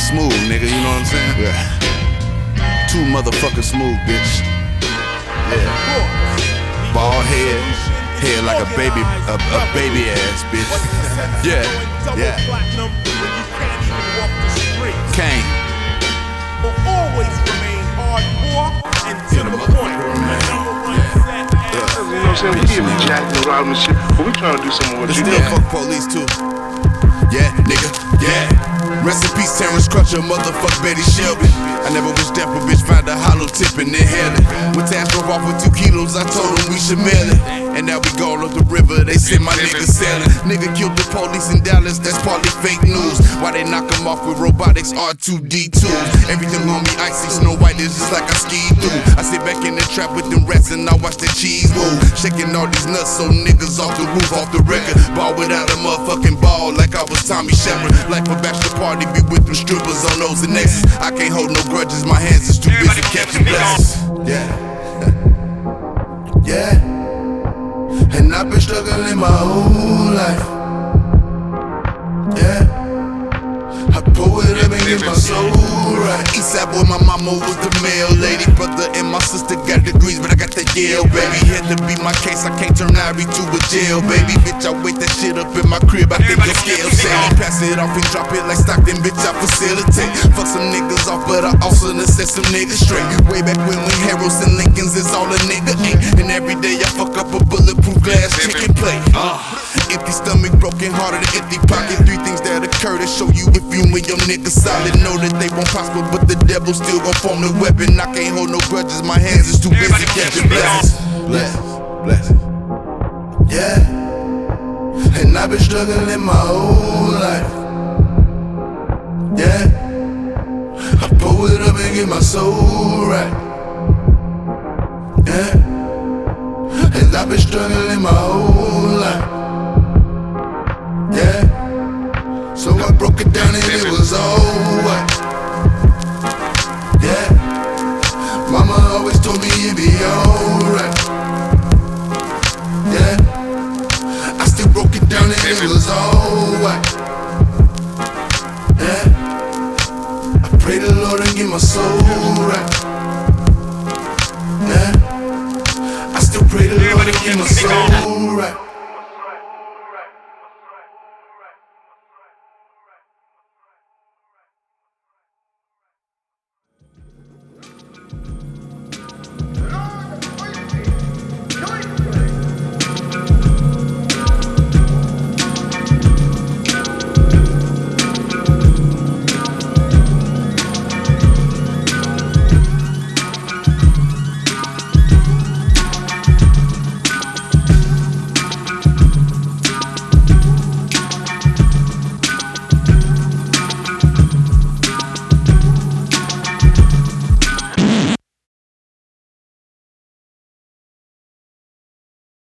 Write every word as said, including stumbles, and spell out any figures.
smooth, nigga, you know what I'm saying? Yeah. Too motherfucking smooth, bitch. Yeah. Bald head, head like a baby, a, a baby ass, bitch. Yeah, yeah. Kane. Will always remain hardcore and to the point. You know what I'm saying? We give you jack and rob and shit, but we trying to do something with you. Still fuck police too. Yeah, nigga, yeah. Rest in peace, Terrence Crutcher, motherfuck Betty Shelby. I never wish death a bitch found a hollow tip and inhale it. When Tash drove off with two kilos, I told him we should mail it. And now we gone up the river, they send my nigga sailing. Nigga killed the police in Dallas, that's partly fake news. Why they knock him off with robotics R two D two? Everything on me icy, Snow White is just like I skied through. I sit back in the trap with them rats and I watch the cheese move. Shaking all these nuts so niggas off the roof, off the record. Ball without a motherfucking ball like I was Tommy Shepard. Like for bachelor party, be with them strippers on those and X's. I can't hold no grudges, my hands is too busy catching blessings. Yeah, yeah. And I've been struggling my whole life. Yeah. I pull it up and get my soul right. Eastside boy, my mama was the mail lady. Brother and my sister got degrees, but I got that Yale, baby. Had to be my case, I can't turn Ivory to a jail, baby. Bitch, I wait that shit up in my crib, I think your scale say. Pass it off and drop it like Stockton, bitch, I facilitate. Fuck some niggas off, but I also done set some niggas straight. Way back when we Harrows and Lincolns is all a nigga ain't. And every day I fuck up a bulletproof glass chicken plate. Uh, empty stomach, broken heart, and empty pocket. Three things that occur to show you if you and your niggas solid. Know that they won't prosper, but the devil still gon' form the weapon. I can't hold no grudges, my hands is too busy catching blessings. Blessings, blessings. Yeah. And I've been struggling my whole life. Yeah. I pull it up and get my soul right. Yeah. And I've been struggling my whole life. Yeah. So I broke it down and it was all white. Yeah. Mama always told me it'd be alright. Yeah. I still broke it down and it was all white. Yeah. I pray the Lord and get my soul right. Yeah. I still pray the Lord and get my soul